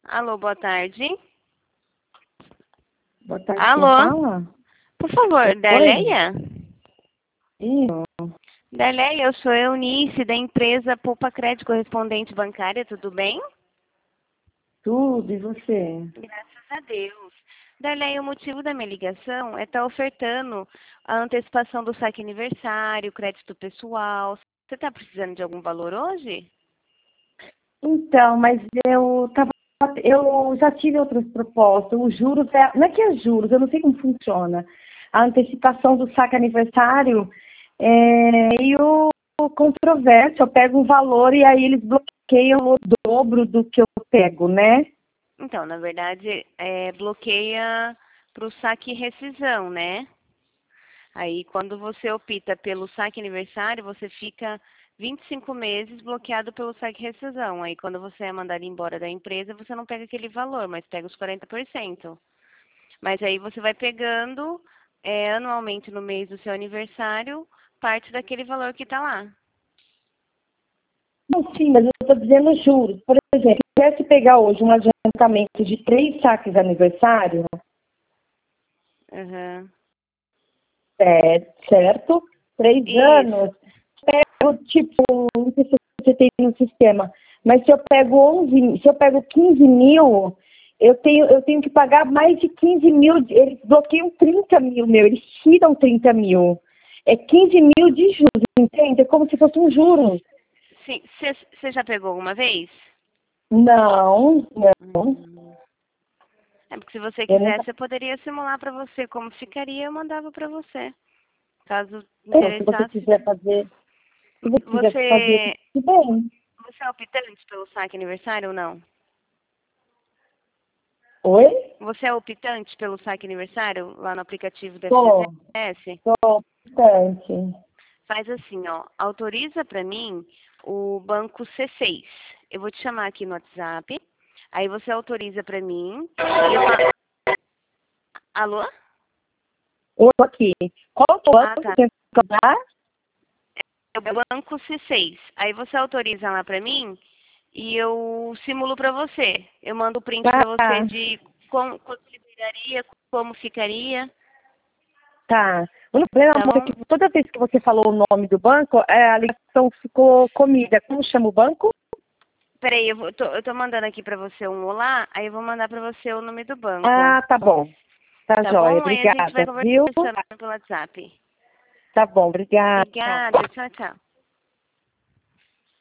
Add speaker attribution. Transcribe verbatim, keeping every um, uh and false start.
Speaker 1: Alô, boa tarde.
Speaker 2: Boa tarde, quem
Speaker 1: Alô?
Speaker 2: fala?
Speaker 1: Por favor,
Speaker 2: Oi?
Speaker 1: Darleia?
Speaker 2: Isso.
Speaker 1: Darleia, eu sou Eunice, da empresa Poupa Crédito Correspondente Bancária, tudo bem?
Speaker 2: Tudo, e você?
Speaker 1: Graças a Deus. Darleia, o motivo da minha ligação é estar ofertando a antecipação do saque aniversário, crédito pessoal. Você está precisando de algum valor hoje?
Speaker 2: Então, mas eu tava, eu já tive outras propostas. Os juros, é, não é que é juros, eu não sei como funciona. A antecipação do saque aniversário é meio controverso. Eu pego um valor e aí eles bloqueiam o dobro do que eu pego, né?
Speaker 1: Então, na verdade, é, bloqueia para o saque e rescisão, né? Aí, quando você opta pelo saque aniversário, você fica vinte e cinco meses bloqueado pelo saque rescisão. Aí, quando você é mandado embora da empresa, você não pega aquele valor, mas pega os quarenta por cento. Mas aí você vai pegando é, anualmente no mês do seu aniversário parte daquele valor que está lá.
Speaker 2: Não, sim, mas eu estou dizendo juros. Por exemplo, se eu tivesse pegar hoje um adiantamento de três saques de aniversário,
Speaker 1: Uhum.
Speaker 2: é, certo? Três
Speaker 1: Isso.
Speaker 2: anos, pego, tipo, não sei se você tem no sistema, mas se eu pego onze, se eu pego quinze mil, eu tenho, eu tenho que pagar mais de quinze mil, eles bloqueiam trinta mil, meu, eles tiram trinta mil. É quinze mil de juros, entende? É como se fosse um juro.
Speaker 1: Sim. Você já pegou alguma vez?
Speaker 2: Não, não,
Speaker 1: Hum. É porque se você
Speaker 2: eu nunca.
Speaker 1: quisesse, eu poderia simular para você como ficaria, eu mandava para você. Caso
Speaker 2: Então, se você
Speaker 1: interessasse.
Speaker 2: quiser fazer, se você quiser fazer,
Speaker 1: Você,
Speaker 2: tudo bem.
Speaker 1: você é optante pelo saque aniversário ou não?
Speaker 2: Oi?
Speaker 1: Você é optante pelo saque aniversário lá no aplicativo do
Speaker 2: Tô,
Speaker 1: F G T S?
Speaker 2: tô bastante.
Speaker 1: Faz assim, ó, autoriza para mim o banco C seis. Eu vou te chamar aqui no WhatsApp. Aí você autoriza para mim. E eu falo, alô?
Speaker 2: Ou aqui. Qual que é o
Speaker 1: Ah,
Speaker 2: banco que
Speaker 1: tá.
Speaker 2: tem que cobrar?
Speaker 1: É o banco C seis. Aí você autoriza lá para mim e eu simulo para você. Eu mando o print para você
Speaker 2: Tá,
Speaker 1: de como, quanto liberaria, como ficaria,
Speaker 2: tá. O problema,
Speaker 1: tá
Speaker 2: amor, é
Speaker 1: bom?
Speaker 2: que toda vez que você falou o nome do banco, é, a ligação ficou comida. Como chama o banco?
Speaker 1: Peraí, eu, vou, tô, eu tô mandando aqui pra você um olá, aí eu vou mandar pra você o nome do banco.
Speaker 2: Ah, tá bom. Tá
Speaker 1: Tá
Speaker 2: jóia.
Speaker 1: bom? Aí a gente vai
Speaker 2: Obrigada, viu?
Speaker 1: conversando pelo WhatsApp.
Speaker 2: Tá bom, obrigada.
Speaker 1: Obrigada, tchau, tchau.